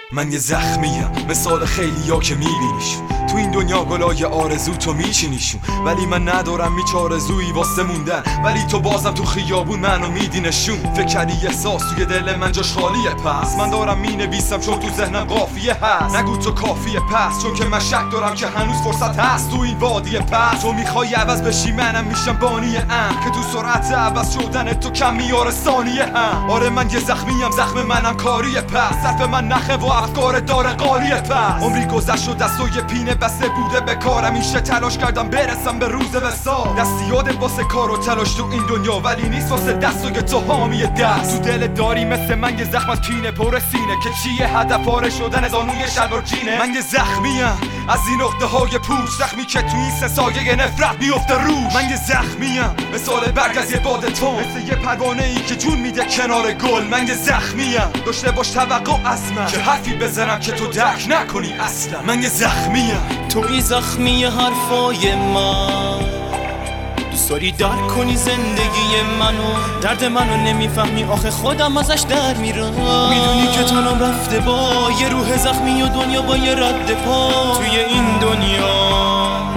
من یه زخمیم مثال خیلیا که میبینیشون تو این دنیا گلای آرزو تو میچینیشون، ولی من ندارم هیچ آرزویی واسه موندن، ولی تو بازم تو خیابون منو میدینشون. فکر کردی احساس توی دل من جاش خالیه، پس من دارم مینویسم چون تو ذهنم قافیه هست. نگو تو کافیه پس، چون که من شک دارم که هنوز فرصت هست تو این وادی پس. تو میخوای عوض بشی منم میشم بانی که تو سرعت عوض شدن تو کم میاره ثانیه هم. آره من یه زخمیم، زخم منم کاریه پس، صرف من نخه و افکار داره قاریه پس. عمری گذشت و دستای پینه بسته بوده به کارم، میشه تلاش کردم برسم به روز وصال. دستی یاده واسه کار و تلاش تو این دنیا، ولی نیست واسه دستای تو حامی دست. تو دل داری مثل من یه زخم از کینه پر سینه که چیه هدف پاره شدن زانوی شلوار جینه. من یه زخمیم از این نقطه های پوست، زخمی که تو این سه سایه نفرت میفته روش. من یه زخمیم مثال برگ از یه باد تون، مثل یه پروانه ای که جون میده کنار گل. من یه زخمیم داشته باش توقع از من که حرفی بزنم که تو درک نکنی اصلا. من یه زخمیم توی زخمی حرفای من، دوست داری درک کنی زندگی منو، درد منو نمیفهمی آخه خودم ازش در میرم. میدونی که تنم رفته با یه روح زخمی و دنیا با یه رد پا توی این دنیا.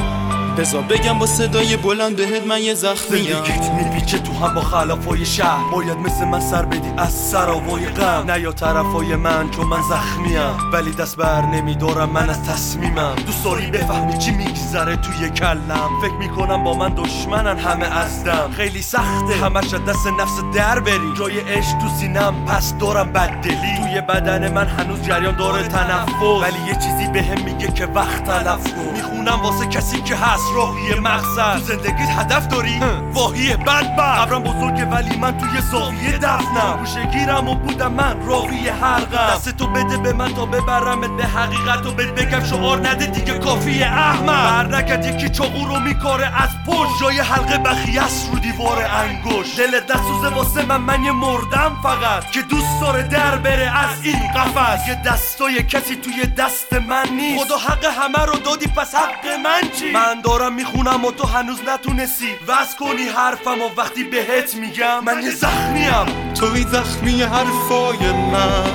بذار بگم با صدای بلند بهت من یه زخمیم. زندگیت میپیچه تو هم با خلافای شهر، باید مثل من سر بدی از سراوای غم. نه یا طرفای من چون من زخمیم، ولی دست بر نمیدارم من از تصمیمم. دوست داری بفهمی چی میگذره توی کلم، فکر میکنم با من دشمنن همه از دم. خیلی سخته همش از دست نفس در بری، جای عشق تو سینم پس دارم بددلی. توی بدن من هنوز جریان داره تنفس، ولی یه چیزی بهم میگه که وقت تلف کن. میخونم واسه کسی که هست راهی مقصد. تو زندگیت هدف داری؟ واهی بدبخت. قبرم بزرگه ولی من توی زاویه دفنم. گوشه‌گیرم و بودم من راوی حلقم. دستتو بده به من تا ببرمت به حقیقت و بهت بگم شعار نده دیگه کافیه احمد. بر نکرد یکی چاقو رو میکاره از پشت، جای حلقه بخیه است رو دیوار انگشت. دلت دستوزه واسه من یه مردم فقط که دوست داره در بره از این قفس. یه دستای کسی توی دست من نیست، خدا حق همه رو دادی پس حق من چی؟ من دارم میخونم و تو هنوز نتونستی وز کنی حرفم، و وقتی بهت میگم من یه زخمیم. توی زخمی حرفای من،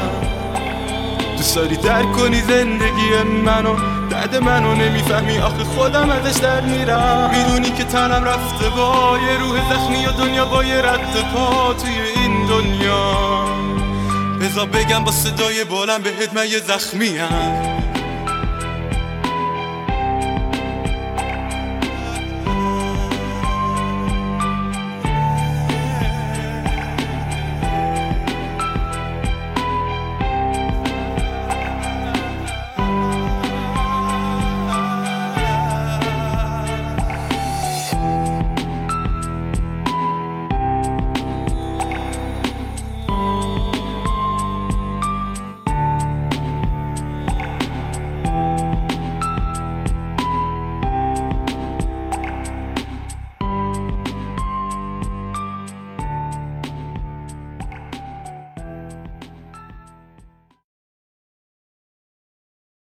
دوست داری درک کنی زندگی منو، درد منو نمیفهمی آخه خودم ازش در میرم. میدونی که تنم رفته با یه روح زخمی و دنیا با یه رد پا توی این دنیا. بذار بگم با صدای بلند بهت من یه زخمیم.